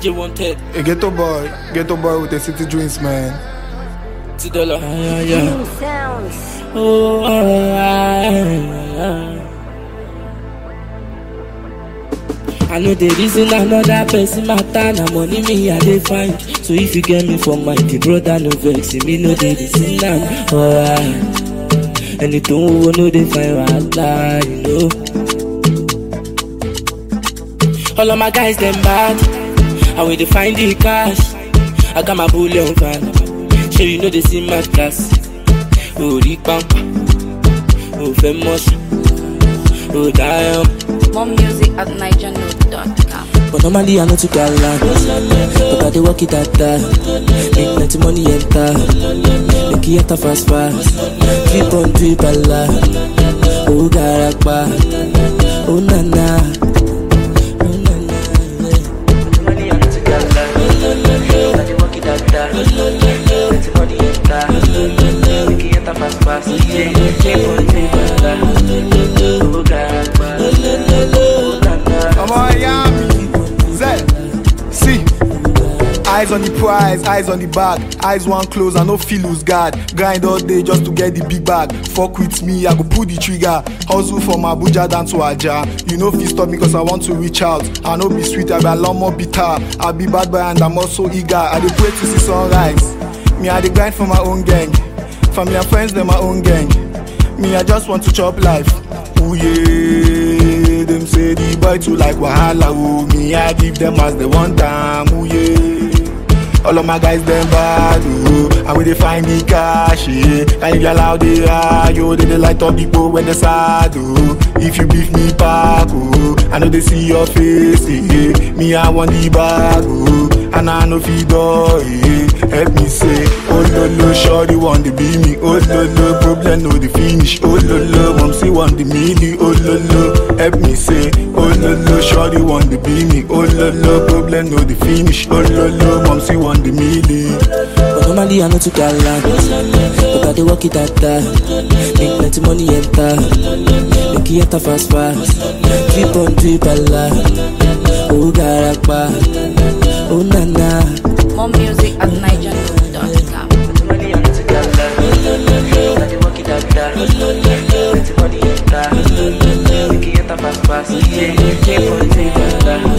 DJ Wanted. A ghetto boy with a city dreams, man. $2. Yeah. Sounds. Oh, I know the reason another person matter. Na money me I dey find. So if you get me for my brother, no vex me, no dey listen now. Anything we know they find right, you know. All of my guys them bad, and when they find the cash, I got my bullion van. Sure you know they see my class. Oh, Rick Pampa, oh, famous, oh, damn. More music at NigerNote.com. But normally I know to get land, but I dey work it at that. Make plenty money enter, make it enter fast. Keep on drip a lot. Oh, Garakba, oh, Nana. Money I know to get land, but I dey work it at that. Plenty money enter, make it enter fast. Keep on drip a lot. Oh, Garakba. See, eyes on the prize, eyes on the bag, eyes one close, I no feel lose guard. Grind all day just to get the big bag. Fuck with me, I go pull the trigger. Hustle from Abuja down to Aja. You know fit stop me cause I want to reach out. I know be sweet, I be a lot more bitter. I be bad boy and I'm also eager. I dey pray to see sunrise. Me I dey grind for my own gang. Family and friends they my own gang. Me I just want to chop life. Ooh yeah, them say the boy too like wahala. Oh, me I give them as they want time. Ooh yeah, all of my guys them bad. Oh, and when they find the cash, yeah. And if you allow the yo, they light up people when they sad. Oh, if you beef me back, oh, I know they see your face. Yeah. Me I want the bag. Oh, and I know feed all. Yeah. Help me say, oh lolo, shorty want to be me. Oh lolo, problem know the finish. Oh lolo, mom say want the mealy. Oh lolo, help me say, oh lolo, shorty want to be me. Oh lolo, problem know the finish. Oh lolo, mom say want the mealy. But normally I know to get land, but I dey work it at that. Make plenty money enter, make it enter fast. Keep on drip a lot. Oh Garakba, oh Nana. More music at NigerNote.com. Money I know to get land, but I dey work it at that. Plenty money enter, make it enter fast. Keep on drip a lot.